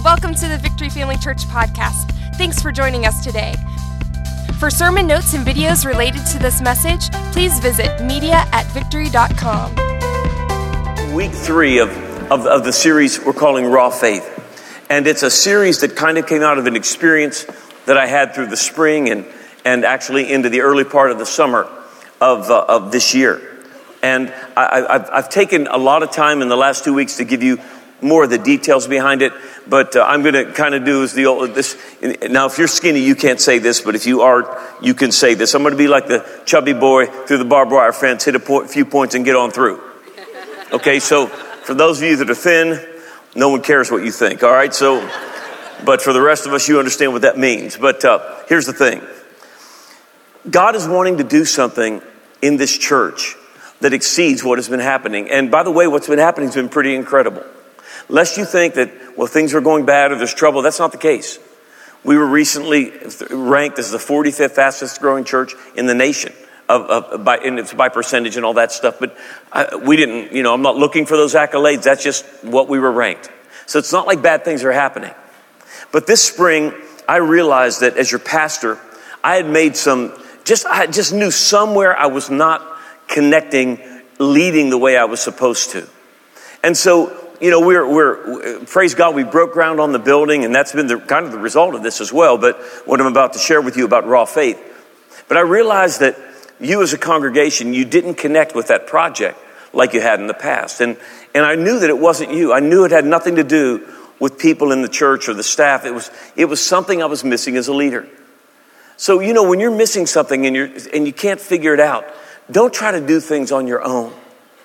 Welcome to the Victory Family Church podcast. Thanks for joining us today. For sermon notes and videos related to this message, please visit media@victory.com. Week 3 of the series we're calling Raw Faith. And it's a series that kind of came out of an experience that I had through the spring and actually into the early part of the summer of this year. And I've taken a lot of time in the last 2 weeks to give you more of the details behind it, but I'm going to kind of do this. Now, if you're skinny, you can't say this, but if you are, you can say this. I'm going to be like the chubby boy through the barbed wire fence, hit a few points and get on through. Okay, so for those of you that are thin, no one cares what you think, all right? So, but for the rest of us, you understand what that means. But here's the thing. God is wanting to do something in this church that exceeds what has been happening. And by the way, what's been happening has been pretty incredible. Lest you think that, well, things are going bad or there's trouble, that's not the case. We were recently ranked as the 45th fastest growing church in the nation, and it's by percentage and all that stuff. But we didn't, I'm not looking for those accolades. That's just what we were ranked. So it's not like bad things are happening. But this spring, I realized that as your pastor, I had made I just knew somewhere I was not connecting, leading the way I was supposed to. And so, we're praise God, we broke ground on the building, and that's been kind of the result of this as well. But what I'm about to share with you about Raw Faith. But I realized that you as a congregation, you didn't connect with that project like you had in the past. And I knew that it wasn't you. I knew it had nothing to do with people in the church or the staff. It was something I was missing as a leader. So, when you're missing something and you can't figure it out, don't try to do things on your own.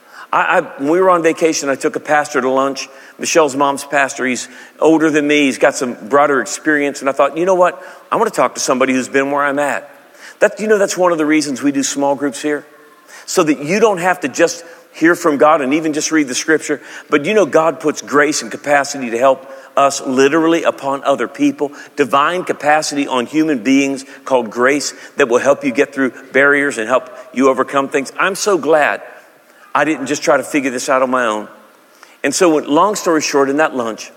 When we were on vacation, I took a pastor to lunch. Michelle's mom's pastor. He's older than me. He's got some broader experience. And I thought, you know what? I want to talk to somebody who's been where I'm at. That's one of the reasons we do small groups here. So that you don't have to just hear from God and even just read the scripture. But God puts grace and capacity to help us literally upon other people. Divine capacity on human beings called grace that will help you get through barriers and help you overcome things. I'm so glad I didn't just try to figure this out on my own. And so, long story short, in that lunch,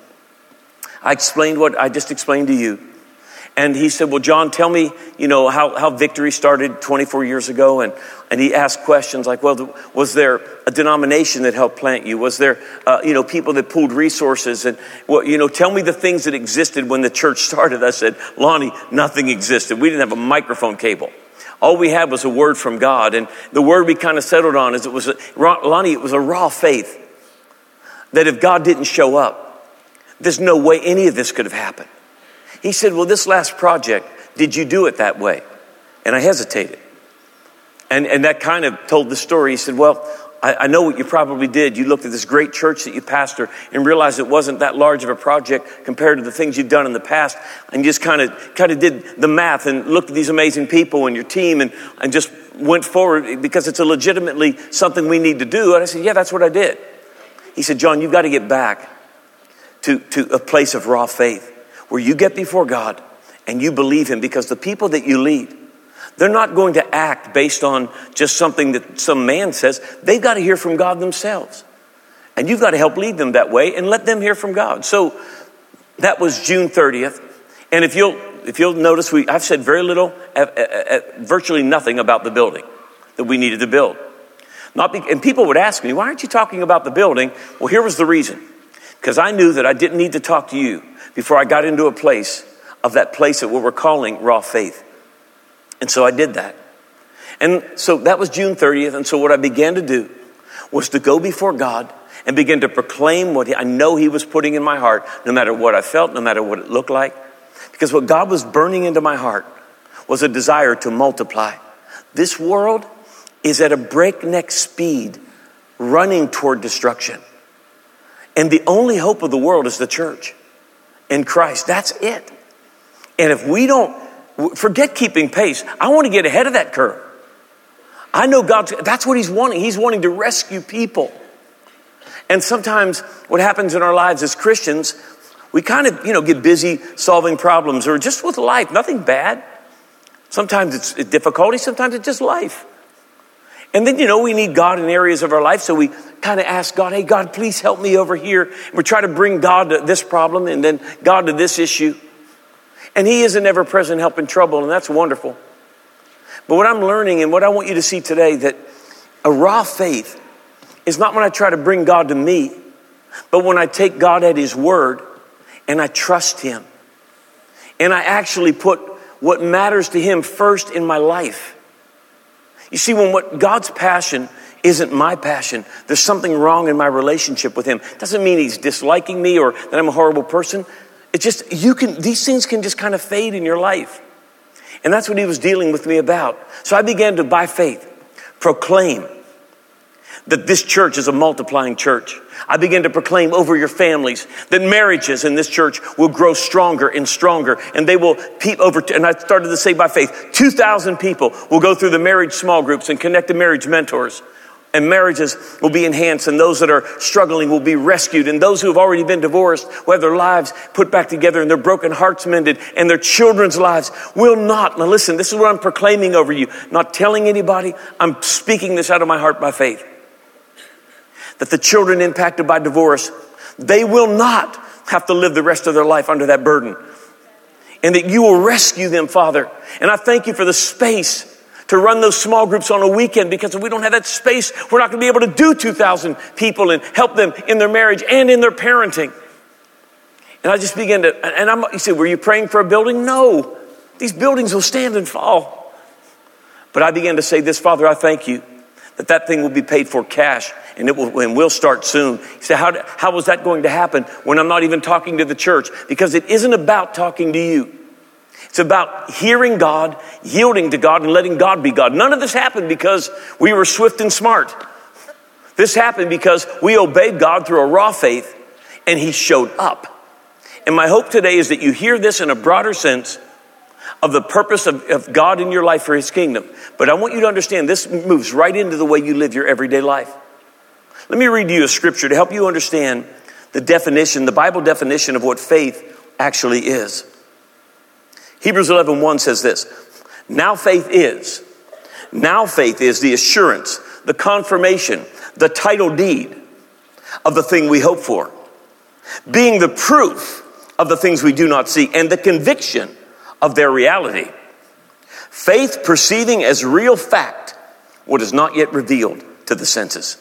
I explained what I just explained to you. And he said, well, John, tell me, how Victory started 24 years ago. And he asked questions like, well, was there a denomination that helped plant you? Was there, people that pooled resources? And, tell me the things that existed when the church started. I said, Lonnie, nothing existed. We didn't have a microphone cable. All we had was a word from God. And the word we kind of settled on is it was a raw faith. That if God didn't show up, there's no way any of this could have happened. He said, well, this last project, did you do it that way? And I hesitated. And that kind of told the story. He said, well, I know what you probably did. You looked at this great church that you pastor and realized it wasn't that large of a project compared to the things you've done in the past. And just kind of did the math and looked at these amazing people and your team and just went forward because it's a legitimately something we need to do. And I said, yeah, that's what I did. He said, John, you've got to get back to a place of raw faith where you get before God and you believe him, because the people that you lead, they're not going to act based on just something that some man says. They've got to hear from God themselves. And you've got to help lead them that way and let them hear from God. So that was June 30th. And if you'll notice, I've said very little, virtually nothing about the building that we needed to build. And people would ask me, why aren't you talking about the building? Well, here was the reason. Because I knew that I didn't need to talk to you before I got into a place that what we're calling raw faith. And so I did that. And so that was June 30th. And so what I began to do was to go before God and begin to proclaim what I know he was putting in my heart, no matter what I felt, no matter what it looked like. Because what God was burning into my heart was a desire to multiply. This world is at a breakneck speed running toward destruction. And the only hope of the world is the church in Christ. That's it. And if we don't, forget keeping pace. I want to get ahead of that curve. I know that's what he's wanting. He's wanting to rescue people. And sometimes what happens in our lives as Christians, we kind of, get busy solving problems or just with life. Nothing bad. Sometimes it's difficulty. Sometimes it's just life. And then, we need God in areas of our life. So we kind of ask God, hey, God, please help me over here. And we try to bring God to this problem and then God to this issue. And he is an ever-present help in trouble, and that's wonderful. But what I'm learning and what I want you to see today, that a raw faith is not when I try to bring God to me, but when I take God at his word and I trust him. And I actually put what matters to him first in my life. You see, when what God's passion isn't my passion, there's something wrong in my relationship with him. Doesn't mean he's disliking me or that I'm a horrible person. It's just, these things can just kind of fade in your life. And that's what he was dealing with me about. So I began to, by faith, proclaim that this church is a multiplying church. I began to proclaim over your families that marriages in this church will grow stronger and stronger. And they will and I started to say by faith, 2,000 people will go through the marriage small groups and connect to marriage mentors. And marriages will be enhanced, and those that are struggling will be rescued, and those who have already been divorced will have their lives put back together and their broken hearts mended, and their children's lives will not. Now listen, this is what I'm proclaiming over you, not telling anybody. I'm speaking this out of my heart by faith. That the children impacted by divorce, they will not have to live the rest of their life under that burden. And that you will rescue them, Father. And I thank you for the space to run those small groups on a weekend, because if we don't have that space, we're not going to be able to do 2,000 people and help them in their marriage and in their parenting. And I just began to, you say, were you praying for a building? No, these buildings will stand and fall. But I began to say this, Father, I thank you that thing will be paid for cash, and we'll start soon. You say, how was that going to happen when I'm not even talking to the church? Because it isn't about talking to you. It's about hearing God, yielding to God, and letting God be God. None of this happened because we were swift and smart. This happened because we obeyed God through a raw faith, and he showed up. And my hope today is that you hear this in a broader sense of the purpose of God in your life for his kingdom. But I want you to understand this moves right into the way you live your everyday life. Let me read you a scripture to help you understand the definition, the Bible definition of what faith actually is. Hebrews 11:1 says this, Now faith is the assurance, the confirmation, the title deed of the thing we hope for, being the proof of the things we do not see, and the conviction of their reality. Faith perceiving as real fact what is not yet revealed to the senses.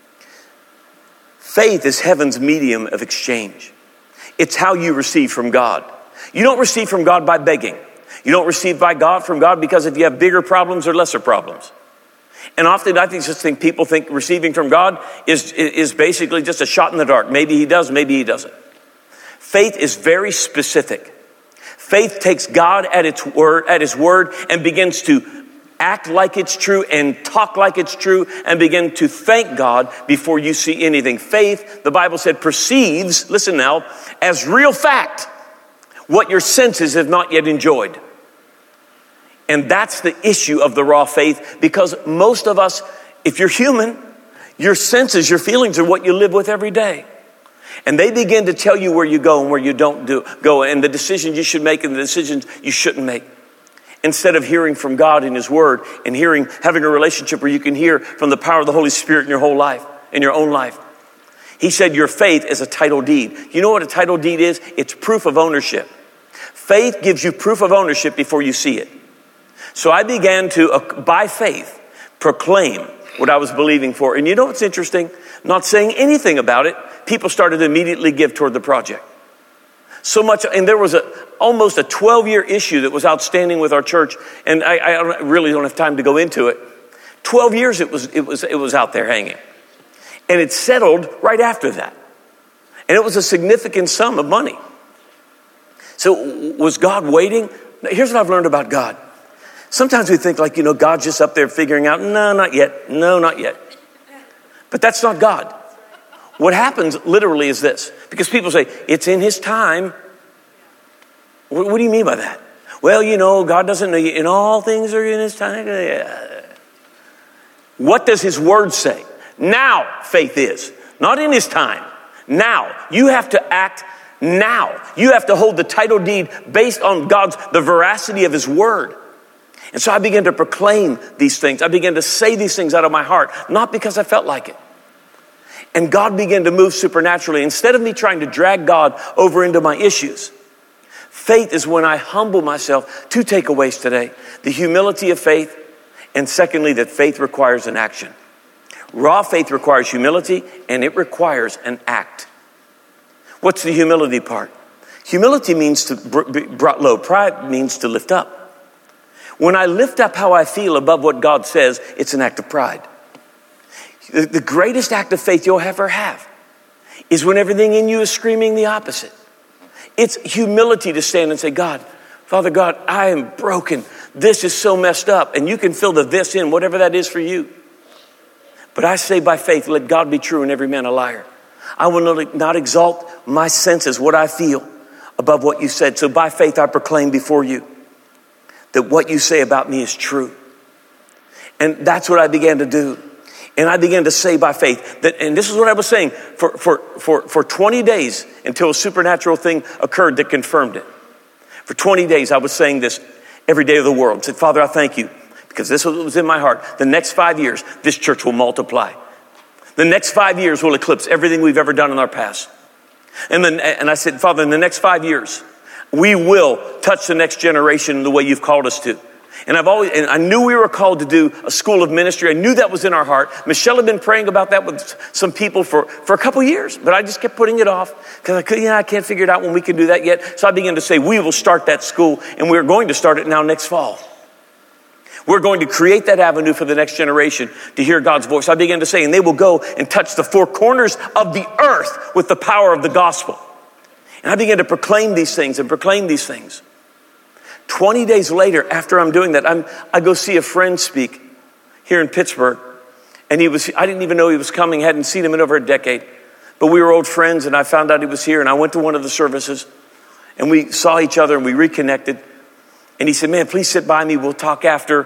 Faith is heaven's medium of exchange. It's how you receive from God. You don't receive from God by begging. You don't receive from God because if you have bigger problems or lesser problems. And often I think people think receiving from God is basically just a shot in the dark. Maybe he does, maybe he doesn't. Faith is very specific. Faith takes God at his word and begins to act like it's true and talk like it's true and begin to thank God before you see anything. Faith, the Bible said, perceives, listen now, as real fact what your senses have not yet enjoyed. And that's the issue of the raw faith, because most of us, if you're human, your senses, your feelings are what you live with every day. And they begin to tell you where you go and where you don't go, and the decisions you should make and the decisions you shouldn't make. Instead of hearing from God in his word and having a relationship where you can hear from the power of the Holy Spirit in your whole life, in your own life. He said your faith is a title deed. You know what a title deed is? It's proof of ownership. Faith gives you proof of ownership before you see it. So I began to, by faith, proclaim what I was believing for. And you know what's interesting? Not saying anything about it, people started to immediately give toward the project. So much, and there was almost a 12-year issue that was outstanding with our church, and I really don't have time to go into it. 12 years it was out there hanging. And it settled right after that. And it was a significant sum of money. So was God waiting? Here's what I've learned about God. Sometimes we think like, God's just up there figuring out, no, not yet. No, not yet. But that's not God. What happens literally is this. Because people say, it's in his time. What do you mean by that? Well, God doesn't know you. And all things are in his time. What does his word say? Now faith is. Not in his time. Now. You have to act now. You have to hold the title deed based on the veracity of his word. And so I began to proclaim these things. I began to say these things out of my heart, not because I felt like it. And God began to move supernaturally. Instead of me trying to drag God over into my issues, faith is when I humble myself. Two takeaways today: the humility of faith, and secondly, that faith requires an action. Raw faith requires humility, and it requires an act. What's the humility part? Humility means to be brought low. Pride means to lift up. When I lift up how I feel above what God says, it's an act of pride. The greatest act of faith you'll ever have is when everything in you is screaming the opposite. It's humility to stand and say, God, Father God, I am broken. This is so messed up. And you can fill the this in, whatever that is for you. But I say by faith, let God be true and every man a liar. I will not exalt my senses, what I feel, above what you said. So by faith, I proclaim before you that what you say about me is true. And that's what I began to do. And I began to say by faith that, and this is what I was saying, for 20 days until a supernatural thing occurred that confirmed it. For 20 days, I was saying this every day of the world. I said, Father, I thank you, because this was in my heart. The next 5 years, this church will multiply. The next 5 years will eclipse everything we've ever done in our past. And I said, Father, in the next 5 years, we will touch the next generation the way you've called us to. And I knew we were called to do a school of ministry. I knew that was in our heart. Michelle had been praying about that with some people for a couple years, but I just kept putting it off because I can't figure it out when we can do that yet. So I began to say, we will start that school, and we're going to start it now next fall. We're going to create that avenue for the next generation to hear God's voice. I began to say, and they will go and touch the four corners of the earth with the power of the gospel. And I began to proclaim these things and proclaim these things. 20 days later, after I'm doing that, I go see a friend speak here in Pittsburgh. And I didn't even know he was coming, hadn't seen him in over a decade. But we were old friends, and I found out he was here, and I went to one of the services, and we saw each other, and we reconnected. And he said, man, please sit by me, we'll talk after.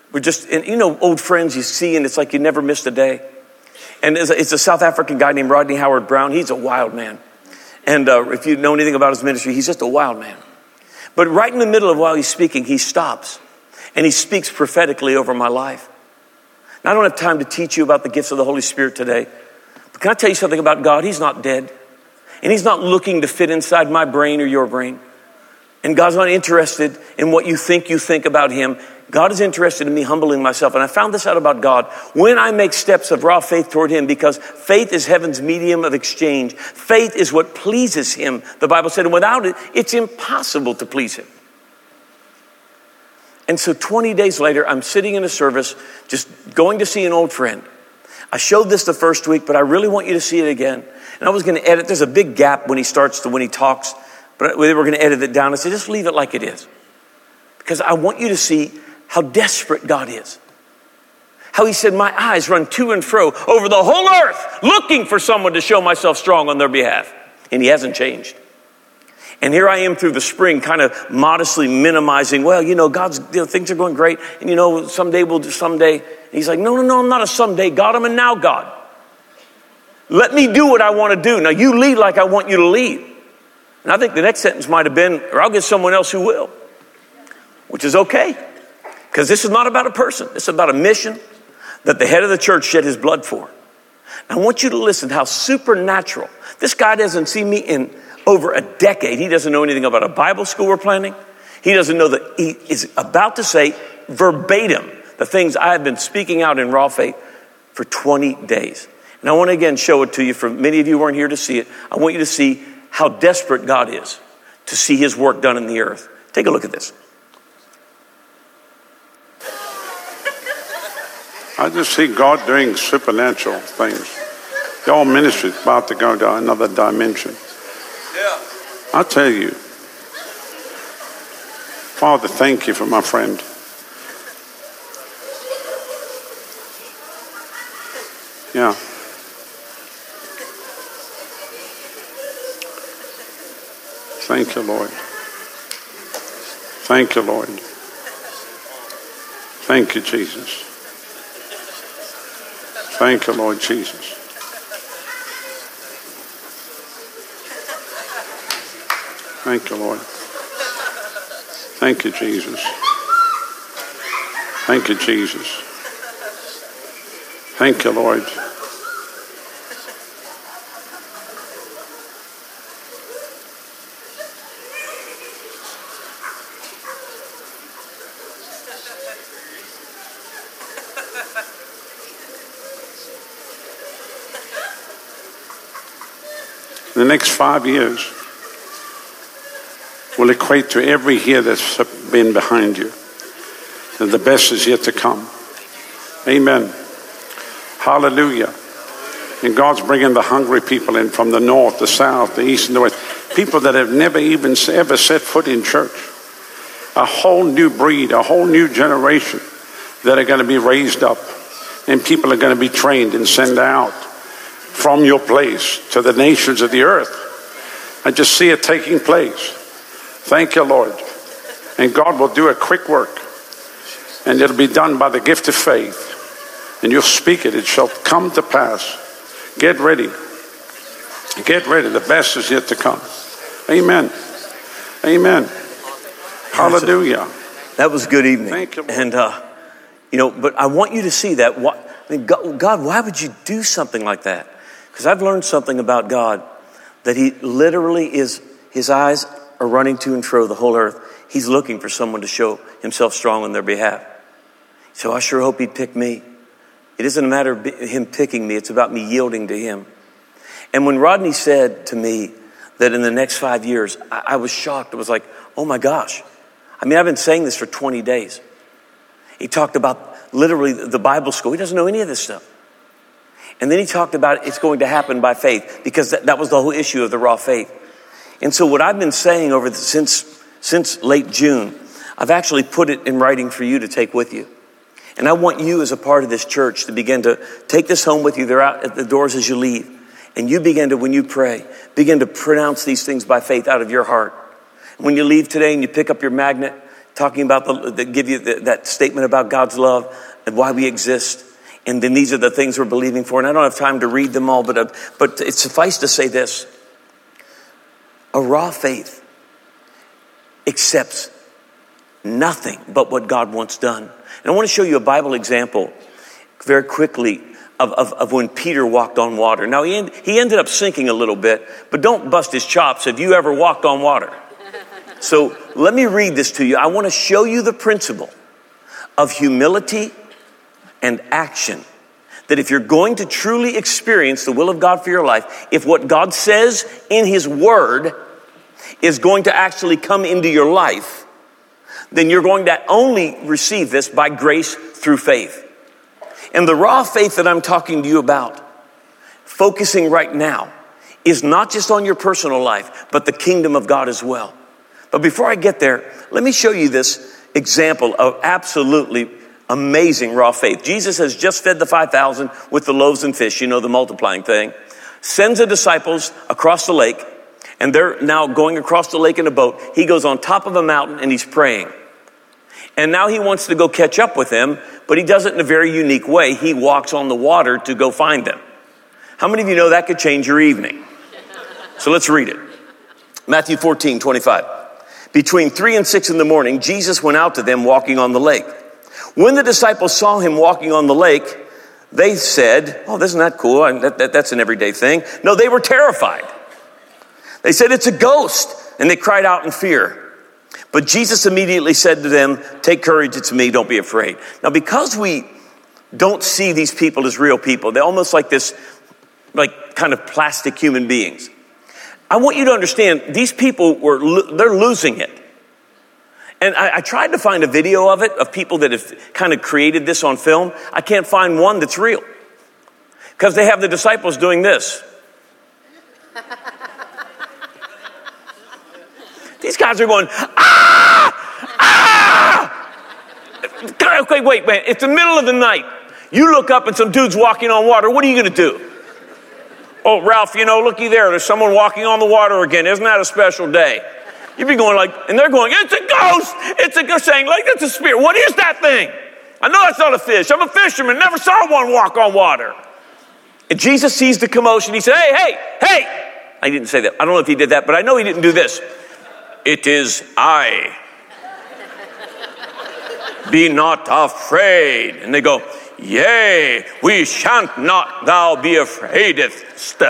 And old friends you see, and it's like you never missed a day. And it's a South African guy named Rodney Howard-Browne. He's a wild man. And if you know anything about his ministry, he's just a wild man. But right in the middle of while he's speaking, he stops and he speaks prophetically over my life. Now, I don't have time to teach you about the gifts of the Holy Spirit today. But can I tell you something about God? He's not dead. And he's not looking to fit inside my brain or your brain. And God's not interested in what you think about him. God is interested in me humbling myself. And I found this out about God. When I make steps of raw faith toward him, because faith is heaven's medium of exchange. Faith is what pleases him. The Bible said, and without it, it's impossible to please him. And so 20 days later, I'm sitting in a service, just going to see an old friend. I showed this the first week, but I really want you to see it again. And I was going to edit. There's a big gap when he starts to when he talks. But we were going to edit it down. I said, just leave it like it is. Because I want you to see how desperate God is. How he said, my eyes run to and fro over the whole earth, looking for someone to show myself strong on their behalf. And he hasn't changed. And here I am through the spring, kind of modestly minimizing, well, God's, things are going great. And someday we'll do someday. And he's like, no, I'm not a someday God. I'm a now God. Let me do what I want to do. Now you lead like I want you to lead. And I think the next sentence might have been, or I'll get someone else who will, which is okay. Because this is not about a person. This is about a mission that the head of the church shed his blood for. I want you to listen to how supernatural. This guy doesn't see me in over a decade. He doesn't know anything about a Bible school we're planning. He doesn't know that he is about to say verbatim the things I have been speaking out in raw faith for 20 days. And I want to again show it to you. For many of you who weren't here to see it, I want you to see how desperate God is to see his work done in the earth. Take a look at this. I just see God doing supernatural things. The whole ministry is about to go to another dimension. Yeah. I tell you, Father, thank you for my friend. Yeah. Thank you, Lord. Thank you, Lord. Thank you, Jesus. Thank you, Lord Jesus. Thank you, Lord. Thank you, Jesus. Thank you, Jesus. Thank you, Lord. The next 5 years will equate to every year that's been behind you. And the best is yet to come. Amen. Hallelujah. And God's bringing the hungry people in from the north, the south, the east, and the west. People that have never even ever set foot in church. A whole new breed, a whole new generation that are going to be raised up. And people are going to be trained and sent out from your place to the nations of the earth. I just see it taking place. Thank you, Lord. And God will do a quick work. And it'll be done by the gift of faith. And you'll speak it. It shall come to pass. Get ready. Get ready. The best is yet to come. Amen. Amen. Hallelujah. That was good evening. Thank you, Lord. And, but I want you to see that. God, why would you do something like that? Because I've learned something about God, that he literally is, his eyes are running to and fro the whole earth. He's looking for someone to show himself strong on their behalf. So I sure hope he'd pick me. It isn't a matter of him picking me. It's about me yielding to him. And when Rodney said to me that in the next 5 years, I was shocked. It was like, oh my gosh. I mean, I've been saying this for 20 days. He talked about literally the Bible school. He doesn't know any of this stuff. And then he talked about it's going to happen by faith, because that was the whole issue of the raw faith. And so what I've been saying since late June, I've actually put it in writing for you to take with you. And I want you as a part of this church to begin to take this home with you. They're out at the doors as you leave. And you begin to, when you pray, begin to pronounce these things by faith out of your heart. When you leave today and you pick up your magnet, talking about give you that statement about God's love and why we exist. And then these are the things we're believing for. And I don't have time to read them all, but it's suffice to say this. A raw faith accepts nothing but what God wants done. And I want to show you a Bible example very quickly of when Peter walked on water. Now, he ended up sinking a little bit, but don't bust his chops if you ever walked on water. So let me read this to you. I want to show you the principle of humility and action. That if you're going to truly experience the will of God for your life, if what God says in his word is going to actually come into your life, then you're going to only receive this by grace through faith. And the raw faith that I'm talking to you about, focusing right now, is not just on your personal life, but the kingdom of God as well. But before I get there, let me show you this example of absolutely amazing raw faith. Jesus has just fed the 5,000 with the loaves and fish, the multiplying thing. Sends the disciples across the lake, and they're now going across the lake in a boat. He goes on top of a mountain and he's praying. And now he wants to go catch up with them, but he does it in a very unique way. He walks on the water to go find them. How many of you know that could change your evening? So let's read it. Matthew 14:25. Between 3 and 6 in the morning, Jesus went out to them walking on the lake. When the disciples saw him walking on the lake, they said, oh, isn't that cool? That's an everyday thing. No, they were terrified. They said, it's a ghost. And they cried out in fear. But Jesus immediately said to them, take courage, it's me, don't be afraid. Now, because we don't see these people as real people, they're almost like this, like kind of plastic human beings. I want you to understand, these people they're losing it. And I tried to find a video of it, of people that have kind of created this on film. I can't find one that's real. Because they have the disciples doing this. These guys are going, Okay, wait. It's the middle of the night. You look up and some dude's walking on water. What are you going to do? Oh, Ralph, looky there. There's someone walking on the water again. Isn't that a special day? You'd be going and they're going, it's a ghost. It's a ghost, saying, it's a spirit. What is that thing? I know it's not a fish. I'm a fisherman. Never saw one walk on water. And Jesus sees the commotion. He said, hey. I didn't say that. I don't know if he did that, but I know he didn't do this. It is I. Be not afraid. And they go, yea, we shan't not thou be afraidest.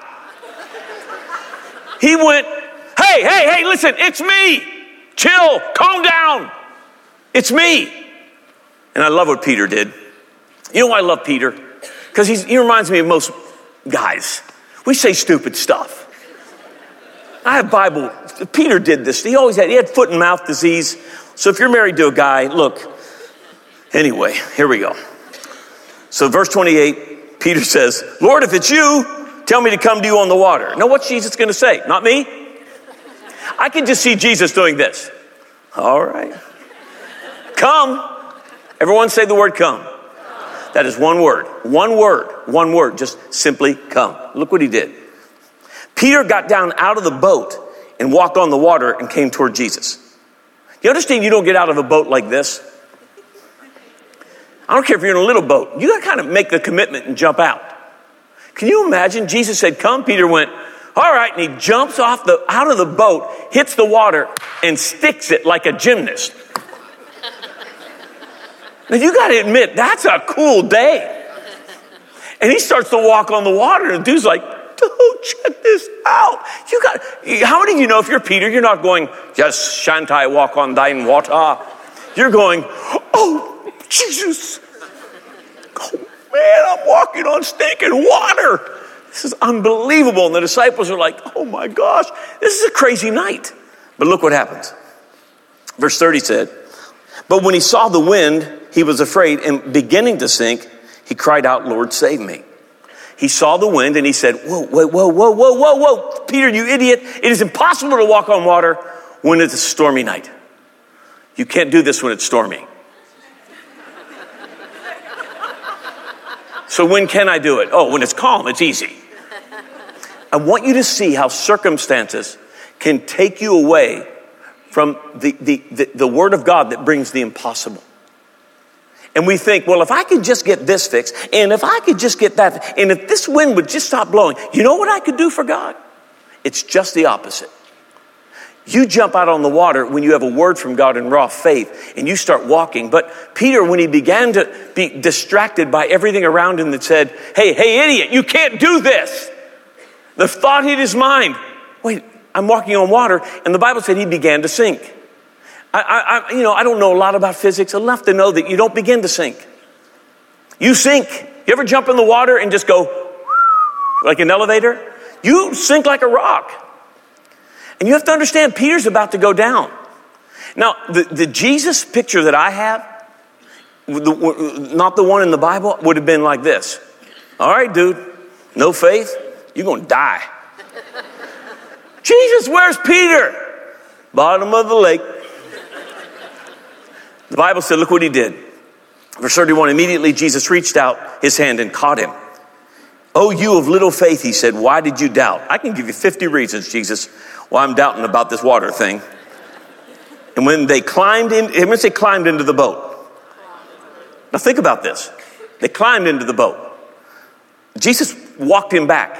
He went, hey, listen, it's me. Chill, calm down. It's me. And I love what Peter did. You know why I love Peter? Because he reminds me of most guys. We say stupid stuff. I have Bible. Peter did this. He had foot and mouth disease. So if you're married to a guy, look. Anyway, here we go. So verse 28, Peter says, Lord, if it's you, tell me to come to you on the water. Now what's Jesus going to say? Not me? I can just see Jesus doing this. All right. Come. Everyone say the word come. That is one word. One word. Just simply come. Look what he did. Peter got down out of the boat and walked on the water and came toward Jesus. You understand you don't get out of a boat like this? I don't care if you're in a little boat. You got to kind of make the commitment and jump out. Can you imagine? Jesus said, come. Peter went, all right. And he jumps out of the boat, hits the water, and sticks it like a gymnast. Now, you got to admit, that's a cool day. And he starts to walk on the water, and the dude's like, dude, check this out. How many of you know if you're Peter, you're not going, yes, shan't I walk on thine water? You're going, oh, Jesus. Oh, man, I'm walking on stinking water. This is unbelievable. And the disciples are like, oh, my gosh, this is a crazy night. But look what happens. Verse 30 said, but when he saw the wind, he was afraid, and beginning to sink, he cried out, Lord, save me. He saw the wind and he said, whoa, Peter, you idiot. It is impossible to walk on water when it's a stormy night. You can't do this when it's stormy. So when can I do it? Oh, when it's calm, it's easy. I want you to see how circumstances can take you away from the word of God that brings the impossible. And we think, well, if I could just get this fixed, and if I could just get that, and if this wind would just stop blowing, you know what I could do for God? It's just the opposite. You jump out on the water when you have a word from God in raw faith, and you start walking. But Peter, when he began to be distracted by everything around him that said, hey, idiot, you can't do this. The thought hit his mind. Wait, I'm walking on water, and the Bible said he began to sink. I don't know a lot about physics, enough to know that you don't begin to sink. You sink. You ever jump in the water and just go like an elevator? You sink like a rock. And you have to understand, Peter's about to go down. Now, the Jesus picture that I have, not the one in the Bible, would have been like this. All right, dude, no faith, you're going to die. Jesus, where's Peter? Bottom of the lake. The Bible said, look what he did. Verse 31, immediately Jesus reached out his hand and caught him. Oh, you of little faith, he said, why did you doubt? I can give you 50 reasons, Jesus, why I'm doubting about this water thing. And when they climbed into the boat. Now think about this. They climbed into the boat. Jesus walked him back.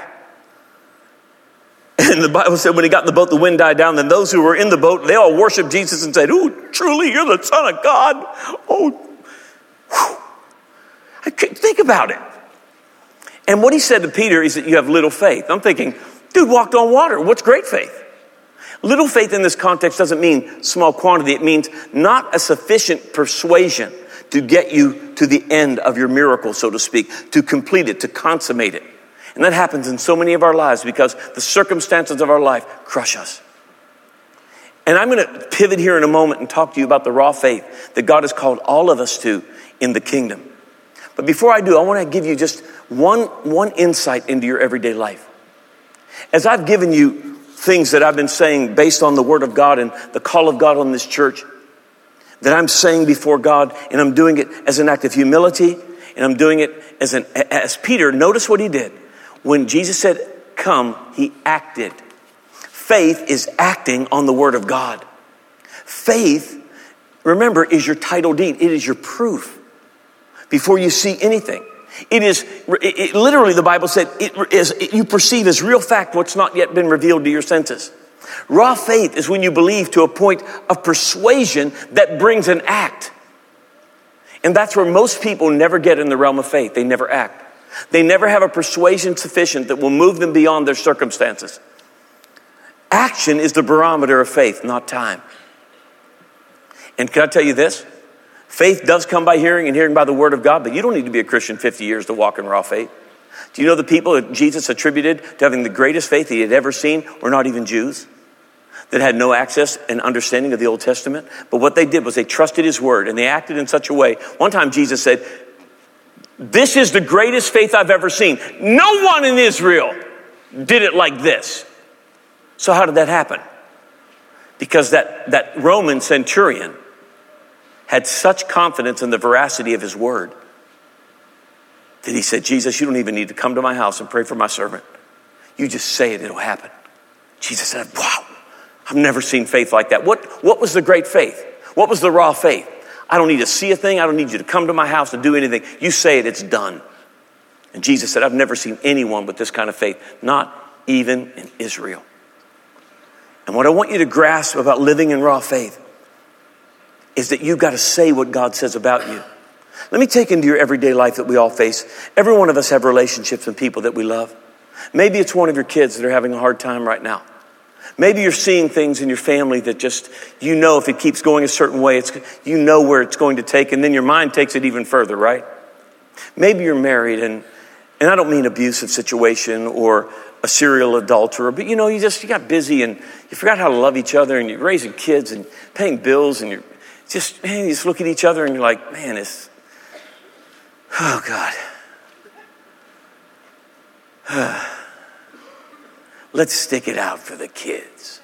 And the Bible said when he got in the boat, the wind died down. Then those who were in the boat, they all worshiped Jesus and said, oh, truly, you're the Son of God. Oh, think about it. And what he said to Peter is that you have little faith. I'm thinking, dude walked on water. What's great faith? Little faith in this context doesn't mean small quantity. It means not a sufficient persuasion to get you to the end of your miracle, so to speak, to complete it, to consummate it. And that happens in so many of our lives because the circumstances of our life crush us. And I'm going to pivot here in a moment and talk to you about the raw faith that God has called all of us to in the kingdom. But before I do, I want to give you just one insight into your everyday life. As I've given you things that I've been saying based on the word of God and the call of God on this church, that I'm saying before God, and I'm doing it as an act of humility, and I'm doing it as Peter, notice what he did. When Jesus said, come, he acted. Faith is acting on the word of God. Faith, remember, is your title deed. It is your proof before you see anything. It literally, the Bible said, you perceive as real fact what's not yet been revealed to your senses. Raw faith is when you believe to a point of persuasion that brings an act. And that's where most people never get in the realm of faith. They never act. They never have a persuasion sufficient that will move them beyond their circumstances. Action is the barometer of faith, not time. And can I tell you this? Faith does come by hearing, and hearing by the word of God, but you don't need to be a Christian 50 years to walk in raw faith. Do you know the people that Jesus attributed to having the greatest faith he had ever seen were not even Jews, that had no access and understanding of the Old Testament? But what they did was they trusted his word, and they acted in such a way. One time Jesus said, "This is the greatest faith I've ever seen. No one in Israel did it like this." So how did that happen? Because that Roman centurion had such confidence in the veracity of his word that he said, "Jesus, you don't even need to come to my house and pray for my servant. You just say it, it'll happen." Jesus said, "Wow, I've never seen faith like that." What was the great faith? What was the raw faith? I don't need to see a thing. I don't need you to come to my house and do anything. You say it, it's done. And Jesus said, "I've never seen anyone with this kind of faith, not even in Israel." And what I want you to grasp about living in raw faith is that you've got to say what God says about you. Let me take into your everyday life that we all face. Every one of us have relationships with people that we love. Maybe it's one of your kids that are having a hard time right now. Maybe you're seeing things in your family that just, you know, if it keeps going a certain way, you know where it's going to take, and then your mind takes it even further, right? Maybe you're married, and I don't mean abusive situation or a serial adulterer, but you got busy and you forgot how to love each other, and you're raising kids and paying bills, and you just look at each other and you're like, man, oh God. Let's stick it out for the kids.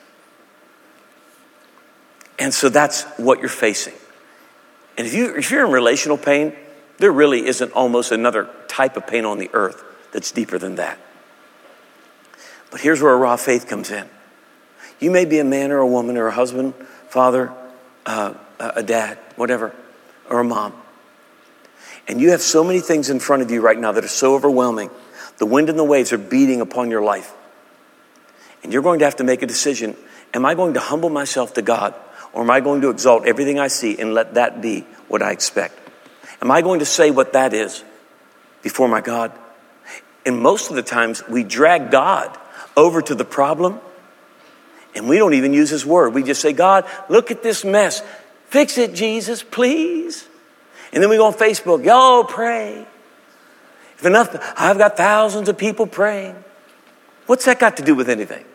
And so that's what you're facing. And if you're in relational pain, there really isn't almost another type of pain on the earth that's deeper than that. But here's where a raw faith comes in. You may be a man or a woman or a husband, father, a dad, whatever, or a mom. And you have so many things in front of you right now that are so overwhelming. The wind and the waves are beating upon your life. And you're going to have to make a decision. Am I going to humble myself to God, or am I going to exalt everything I see and let that be what I expect? Am I going to say what that is before my God? And most of the times we drag God over to the problem, and we don't even use his word. We just say, "God, look at this mess. Fix it, Jesus, please." And then we go on Facebook, "Yo, pray." I've got thousands of people praying. What's that got to do with anything?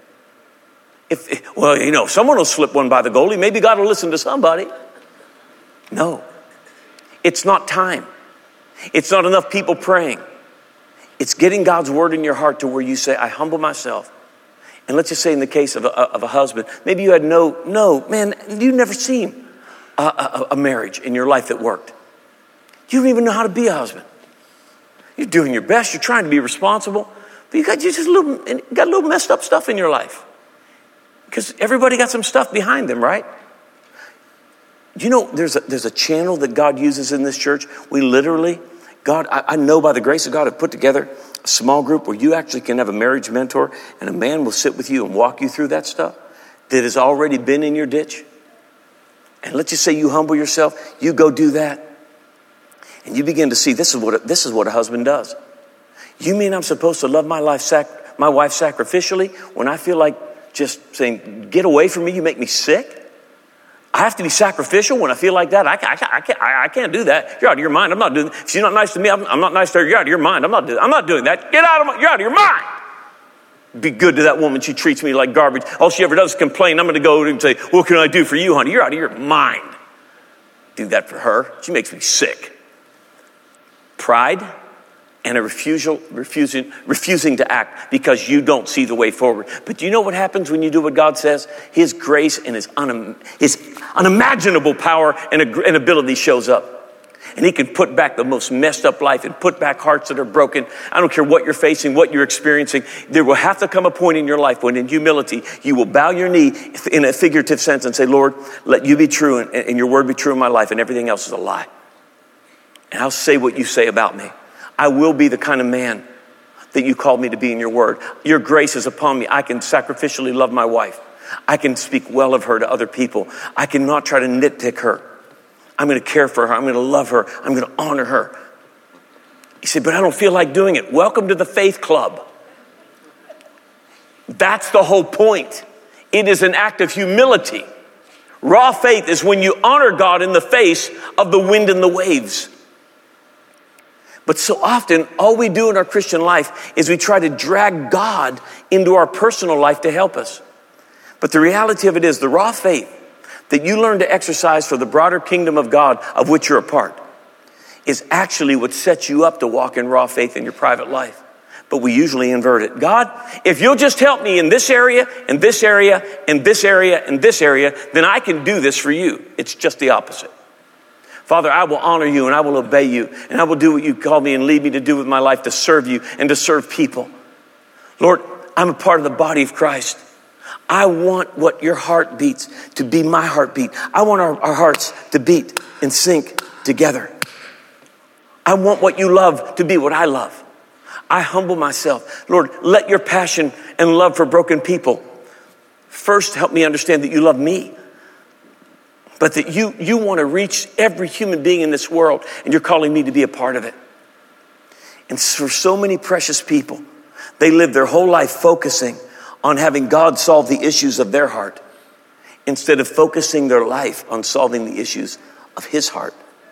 Someone will slip one by the goalie. Maybe God will listen to somebody. No. It's not time. It's not enough people praying. It's getting God's word in your heart to where you say, "I humble myself." And let's just say in the case of a husband, maybe you had you've never seen a marriage in your life that worked. You don't even know how to be a husband. You're doing your best. You're trying to be responsible. But you got a little messed up stuff in your life. Because everybody got some stuff behind them, right? You know, there's a channel that God uses in this church. We literally, I know by the grace of God, have put together a small group where you actually can have a marriage mentor, and a man will sit with you and walk you through that stuff that has already been in your ditch. And let's just say you humble yourself, you go do that. And you begin to see this is what a husband does. You mean I'm supposed to love my wife sacrificially when I feel like just saying, "Get away from me, you make me sick"? I have to be sacrificial when I feel like that? I can't do that. You're out of your mind. I'm not doing that. If she's not nice to me, I'm not nice to her. You're out of your mind. I'm not doing that. You're out of your mind. Be good to that woman. She treats me like garbage. All she ever does is complain. I'm going to go and say, "What can I do for you, honey?" You're out of your mind. Do that for her. She makes me sick. Pride and a refusing to act because you don't see the way forward. But do you know what happens when you do what God says? His grace and his unimaginable power and ability shows up. And he can put back the most messed up life and put back hearts that are broken. I don't care what you're facing, what you're experiencing. There will have to come a point in your life when in humility, you will bow your knee in a figurative sense and say, "Lord, let you be true and your word be true in my life, and everything else is a lie. And I'll say what you say about me. I will be the kind of man that you called me to be in your word. Your grace is upon me. I can sacrificially love my wife. I can speak well of her to other people. I cannot try to nitpick her. I'm going to care for her. I'm going to love her. I'm going to honor her. You say, but I don't feel like doing it. Welcome to the faith club. That's the whole point. It is an act of humility. Raw faith is when you honor God in the face of the wind and the waves. But so often, all we do in our Christian life is we try to drag God into our personal life to help us. But the reality of it is the raw faith that you learn to exercise for the broader kingdom of God of which you're a part is actually what sets you up to walk in raw faith in your private life. But we usually invert it. God, if you'll just help me in this area, and this area, and this area, and this area, then I can do this for you. It's just the opposite. Father, I will honor you and I will obey you and I will do what you call me and lead me to do with my life to serve you and to serve people. Lord, I'm a part of the body of Christ. I want what your heart beats to be my heartbeat. I want our hearts to beat and sync together. I want what you love to be what I love. I humble myself. Lord, let your passion and love for broken people first help me understand that you love me, but that you want to reach every human being in this world, and you're calling me to be a part of it. And for so many precious people, they live their whole life focusing on having God solve the issues of their heart instead of focusing their life on solving the issues of his heart.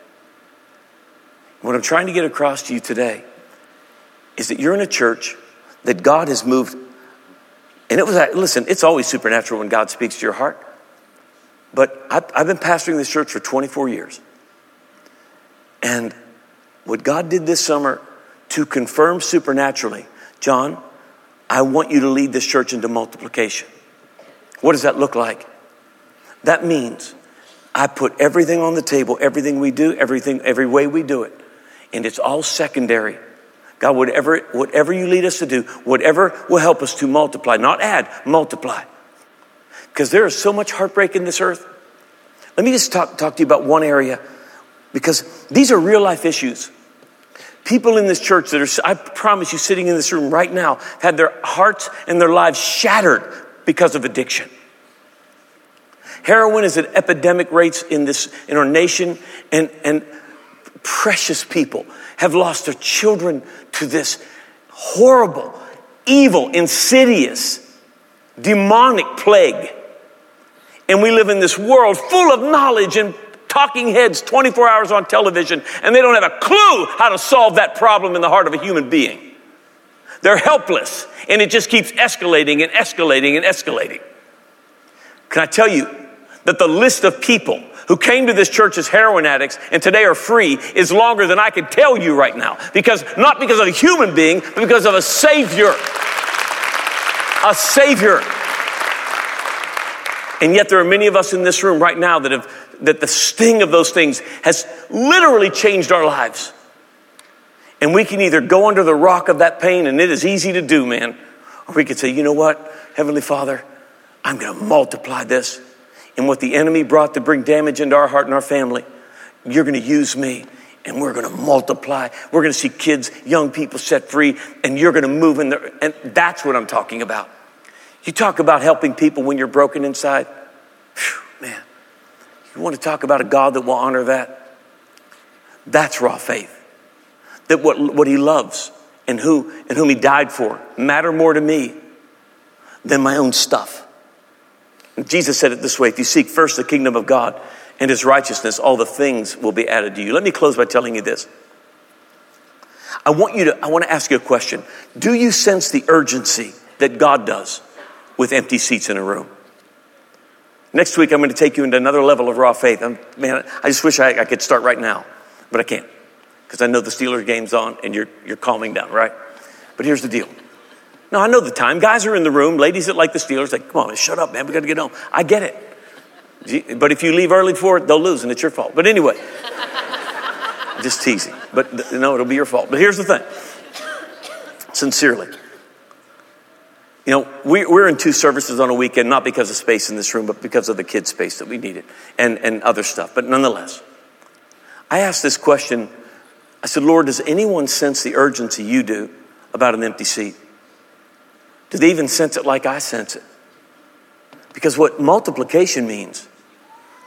What I'm trying to get across to you today is that you're in a church that God has moved. And listen, it's always supernatural when God speaks to your heart. But I've been pastoring this church for 24 years. And what God did this summer to confirm supernaturally, John, I want you to lead this church into multiplication. What does that look like? That means I put everything on the table, everything we do, every way we do it. And it's all secondary. God, whatever you lead us to do, whatever will help us to multiply, not add, multiply. Because there is so much heartbreak in this earth. Let me just talk to you about one area, because these are real life issues. People in this church that are, I promise you, sitting in this room right now, had their hearts and their lives shattered because of addiction. Heroin is at epidemic rates in our nation, and precious people have lost their children to this horrible, evil, insidious, demonic plague. And we live in this world full of knowledge and talking heads 24 hours on television, and they don't have a clue how to solve that problem in the heart of a human being. They're helpless, and it just keeps escalating and escalating and escalating. Can I tell you that the list of people who came to this church as heroin addicts and today are free is longer than I can tell you right now. Not because of a human being, but because of a Savior. A Savior. And yet there are many of us in this room right now that the sting of those things has literally changed our lives. And we can either go under the rock of that pain, and it is easy to do, man. Or we could say, you know what, Heavenly Father, I'm going to multiply this. And what the enemy brought to bring damage into our heart and our family, you're going to use me, and we're going to multiply. We're going to see kids, young people set free, and you're going to move in there. And that's what I'm talking about. You talk about helping people when you're broken inside. Whew, man, you want to talk about a God that will honor that? That's raw faith. That what he loves and whom he died for matter more to me than my own stuff. And Jesus said it this way: if you seek first the kingdom of God and his righteousness, all the things will be added to you. Let me close by telling you this. I want to ask you a question. Do you sense the urgency that God does with empty seats in a room? Next week, I'm going to take you into another level of raw faith. I just wish I could start right now, but I can't, because I know the Steelers game's on and you're calming down, right? But here's the deal. No, I know the time. Guys are in the room. Ladies that like the Steelers, like, come on, shut up, man. We got to get home. I get it. But if you leave early for it, they'll lose, and it's your fault. But anyway, just teasing. But no, it'll be your fault. But here's the thing. Sincerely. You know, we're in 2 services on a weekend, not because of space in this room, but because of the kids' space that we needed and other stuff. But nonetheless, I asked this question. I said, Lord, does anyone sense the urgency you do about an empty seat? Do they even sense it like I sense it? Because what multiplication means,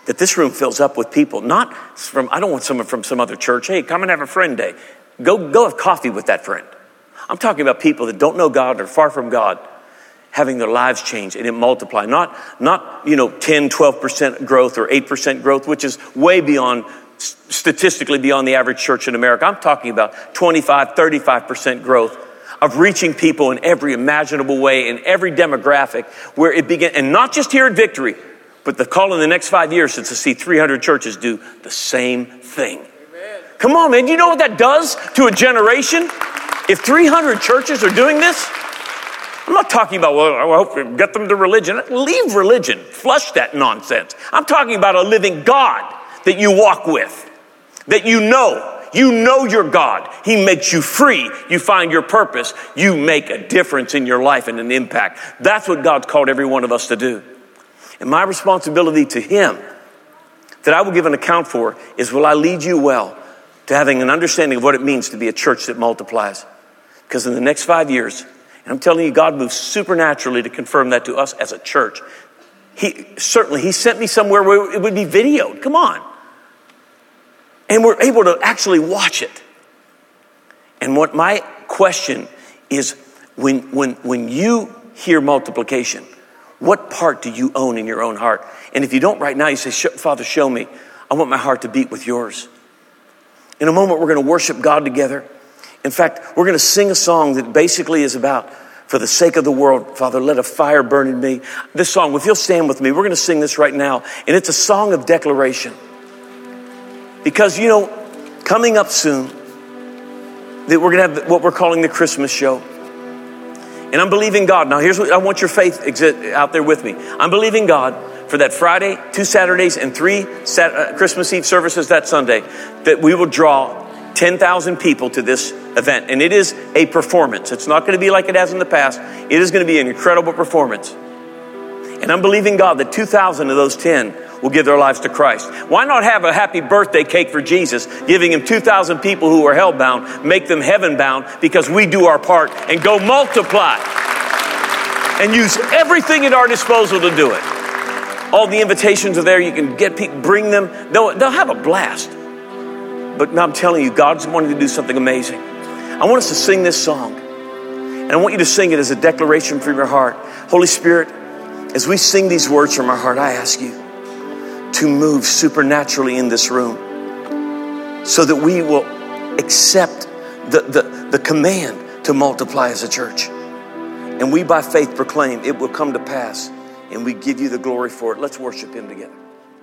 that this room fills up with people, not from, I don't want someone from some other church. Hey, come and have a friend day. Go have coffee with that friend. I'm talking about people that don't know God or far from God, having their lives change and it multiply. Not 10, 12% growth or 8% growth, which is way beyond, statistically beyond the average church in America. I'm talking about 25, 35% growth of reaching people in every imaginable way, in every demographic, where it began, and not just here at Victory, but the call in the next 5 years is to see 300 churches do the same thing. Amen. Come on, man. Do you know what that does to a generation? If 300 churches are doing this, I'm not talking about, well, I hope we get them to religion. Leave religion. Flush that nonsense. I'm talking about a living God that you walk with, that you know. You know your God. He makes you free. You find your purpose. You make a difference in your life and an impact. That's what God's called every one of us to do. And my responsibility to Him that I will give an account for is, will I lead you well to having an understanding of what it means to be a church that multiplies? Because in the next 5 years, and I'm telling you, God moves supernaturally to confirm that to us as a church. He sent me somewhere where it would be videoed. Come on. And we're able to actually watch it. And what my question is, when you hear multiplication, what part do you own in your own heart? And if you don't right now, you say, Father, show me. I want my heart to beat with yours. In a moment, we're going to worship God together. In fact, we're going to sing a song that basically is about, for the sake of the world, Father, let a fire burn in me. This song, if you'll stand with me, we're going to sing this right now. And it's a song of declaration. Because, coming up soon, that we're going to have what we're calling the Christmas show. And I'm believing God. Now, here's what I want your faith out there with me. I'm believing God for that Friday, 2 Saturdays, and 3 Christmas Eve services that Sunday, that we will draw 10,000 people to this event. And it is a performance. It's not going to be like it has in the past. It is going to be an incredible performance. And I'm believing God that 2,000 of those 10 will give their lives to Christ. Why not have a happy birthday cake for Jesus, giving Him 2,000 people who are hell-bound, make them heaven-bound, because we do our part, and go multiply and use everything at our disposal to do it. All the invitations are there. You can get people, bring them. They'll have a blast. But I'm telling you, God's wanting to do something amazing. I want us to sing this song. And I want you to sing it as a declaration from your heart. Holy Spirit, as we sing these words from our heart, I ask you to move supernaturally in this room so that we will accept the command to multiply as a church. And we by faith proclaim it will come to pass, and we give you the glory for it. Let's worship Him together.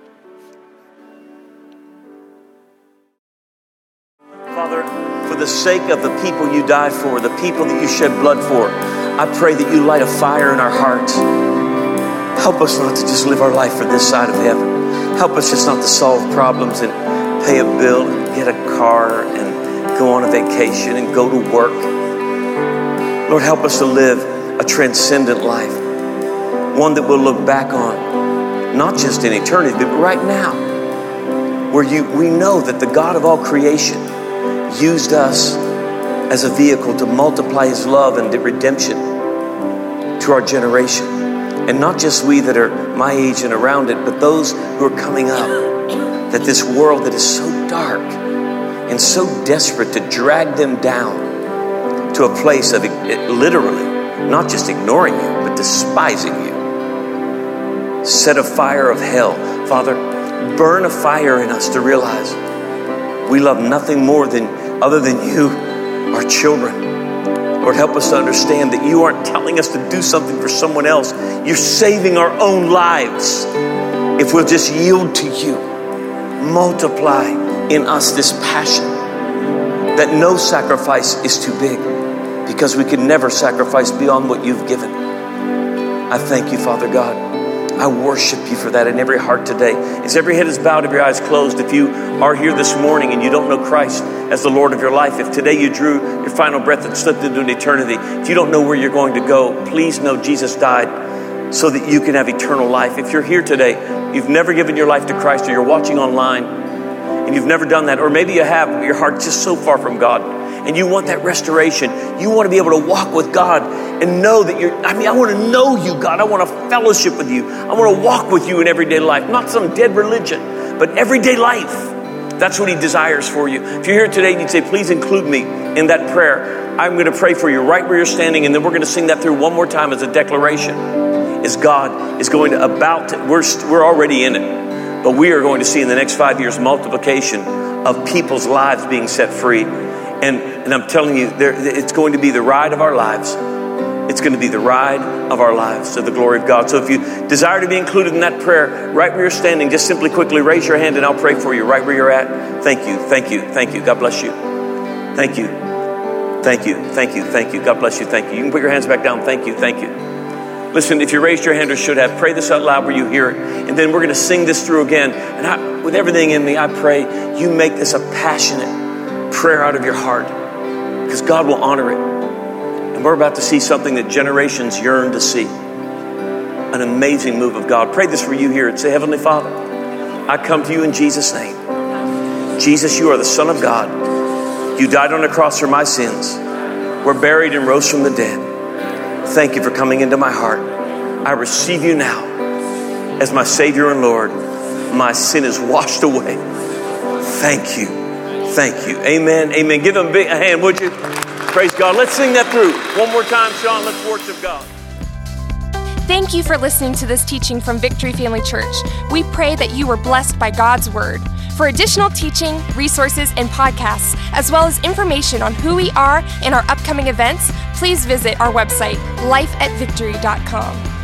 Father, for the sake of the people you died for, the people that you shed blood for, I pray that you light a fire in our hearts. Help us not to just live our life for this side of heaven. Help us just not to solve problems and pay a bill and get a car and go on a vacation and go to work. Lord, help us to live a transcendent life. One that we'll look back on, not just in eternity, but right now. Where we know that the God of all creation used us as a vehicle to multiply His love and redemption to our generation. And not just we that are my age and around it, but those who are coming up. That this world that is so dark and so desperate to drag them down to a place of literally not just ignoring you, but despising you. Set a fire of hell. Father, burn a fire in us to realize we love nothing more other than you, our children. Lord, help us to understand that you aren't telling us to do something for someone else. You're saving our own lives if we'll just yield to you. Multiply in us this passion that no sacrifice is too big, because we can never sacrifice beyond what you've given. I thank you, Father God. I worship you for that in every heart today. As every head is bowed, every eye is closed, if you are here this morning and you don't know Christ as the Lord of your life, if today you drew your final breath and slipped into an eternity, if you don't know where you're going to go, please know Jesus died so that you can have eternal life. If you're here today, you've never given your life to Christ, or you're watching online and you've never done that, or maybe you have, but your heart's just so far from God, and you want that restoration. You want to be able to walk with God and know that I want to know you, God. I want to fellowship with you. I want to walk with you in everyday life, not some dead religion, but everyday life. That's what he desires for you. If you're here today and you'd say, please include me in that prayer, I'm going to pray for you right where you're standing, and then we're going to sing that through one more time as a declaration. As God is going to we're already in it, but we are going to see in the next 5 years multiplication of people's lives being set free. And I'm telling you, it's going to be the ride of our lives. It's going to be the ride of our lives to the glory of God. So if you desire to be included in that prayer, right where you're standing, just simply quickly raise your hand and I'll pray for you right where you're at. Thank you, thank you, thank you. God bless you. Thank you, thank you, thank you, thank you. God bless you, thank you. You can put your hands back down. Thank you, thank you. Listen, if you raised your hand or should have, pray this out loud where you hear it. And then we're going to sing this through again. And with everything in me, I pray you make this a passionate prayer out of your heart, because God will honor it. And we're about to see something that generations yearn to see. An amazing move of God. Pray this for you here and say, Heavenly Father, I come to you in Jesus' name. Jesus, you are the Son of God. You died on the cross for my sins. Were buried and rose from the dead. Thank you for coming into my heart. I receive you now as my Savior and Lord. My sin is washed away. Thank you. Thank you. Amen. Amen. Give them a big hand, would you? Praise God. Let's sing that through. One more time, Sean. Let's worship God. Thank you for listening to this teaching from Victory Family Church. We pray that you were blessed by God's Word. For additional teaching, resources, and podcasts, as well as information on who we are and our upcoming events, please visit our website, lifeatvictory.com.